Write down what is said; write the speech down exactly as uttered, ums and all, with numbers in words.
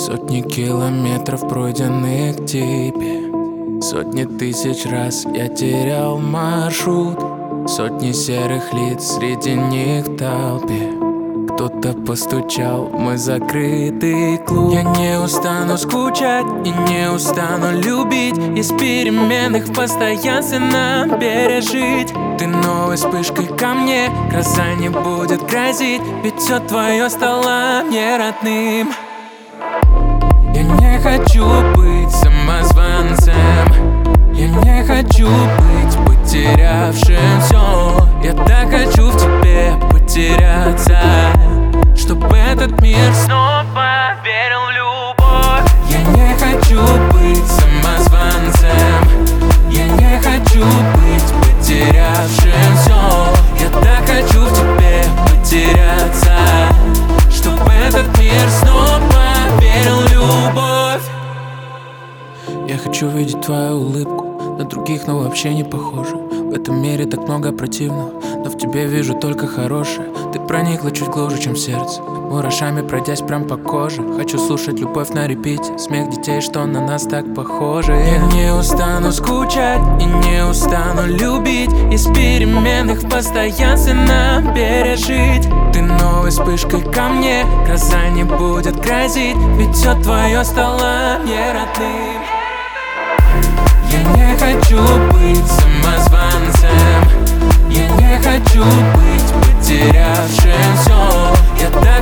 Сотни километров, пройденных тебе. Сотни тысяч раз я терял маршрут. Сотни серых лиц, среди них толпе. Кто-то постучал в мой закрытый клуб. Я не устану скучать и не устану любить. Из переменных в постоянстве нам пережить. Ты новой вспышкой ко мне, гроза не будет грозить. Ведь все твое стало мне родным. Я не хочу быть самозванцем. Я не хочу быть потерявшим все. Я так хочу в тебе потеряться, чтобы этот мир снова верил в любовь. Я не хочу быть самозванцем. Я не хочу быть потерявшим все. Я так хочу в тебе потеряться, чтобы этот мир снова верил в любовь. Я хочу видеть твою улыбку, на других, но вообще не похоже. В этом мире так много противного, но в тебе вижу только хорошее. Ты проникла чуть глубже, чем сердце, мурашами пройдясь прям по коже. Хочу слушать любовь на репите, смех детей, что на нас так похожи. Я не устану скучать и не устану любить. Из переменных в постоянстве нам пережить. Ты новой вспышкой ко мне, гроза не будет грозить. Ведь все твое стало мне родным. Я не хочу быть самозванцем. Я не хочу быть потерявшим все. Я так